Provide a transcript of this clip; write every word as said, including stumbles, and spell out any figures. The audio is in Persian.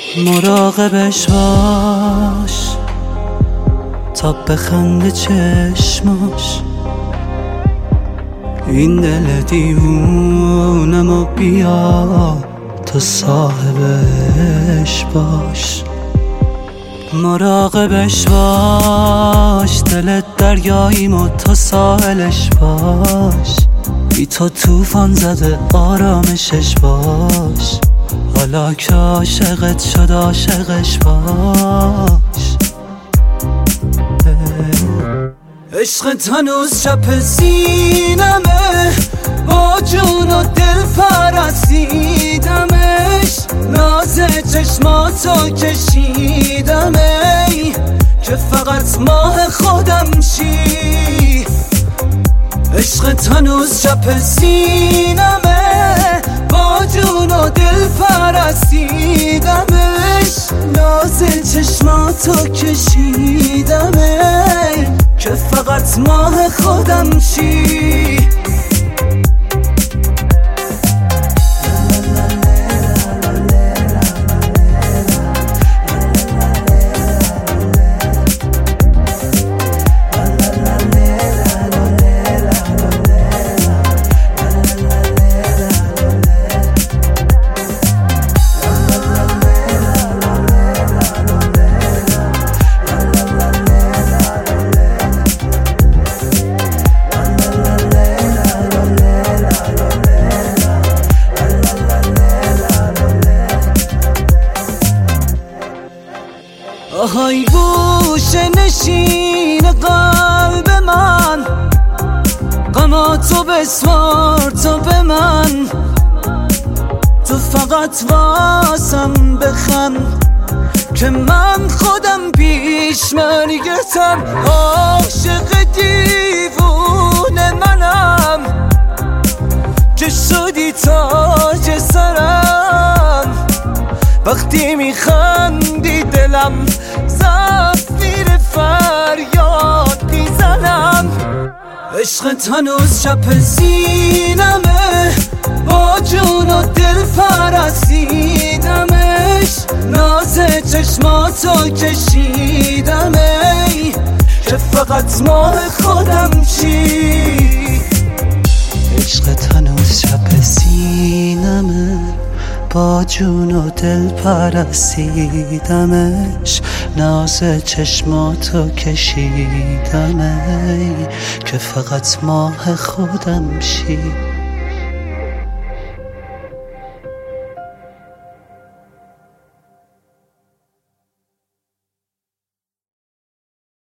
مراقبش باش تا بخنده چشماش، این دل دیوونمو بیا تو صاحبش باش. مراقبش باش، دلت دریاییمو تا ساحلش باش، بی تو توفان زده آرامشش باش، حالا که عاشقت شد عاشقش باش. عشقت هنوز چپ سینمه، با جون و دل پرستیدمش، ناز چشماتو کشیدم ای که فقط ماه خودم شی. عشقت هنوز چپ سینمه، با جون و دل پرستیدمش، ناز چشماتو کشیدم ای که فقط ماه خودم شی. آهای گوشه نشین قلب من، غماتو بسوار تو به من، تو فقط واسم بخند که من خودم پیش مرگتم. عاشق دیوونه منم که شدی تاج سرم، وقتی میخندی دلم زفیر فریاد میزنم. عشقت هنوز چپ سینمه، با جون و دل پرستیدمش، ناز چشماتو کشیدم ای که فقط ماه خودم چی. عشقت هنوز چپ سینمه، با جون و دل پرستیدمش، ناز چشماتو کشیدم ای که فقط ماه خودم شی.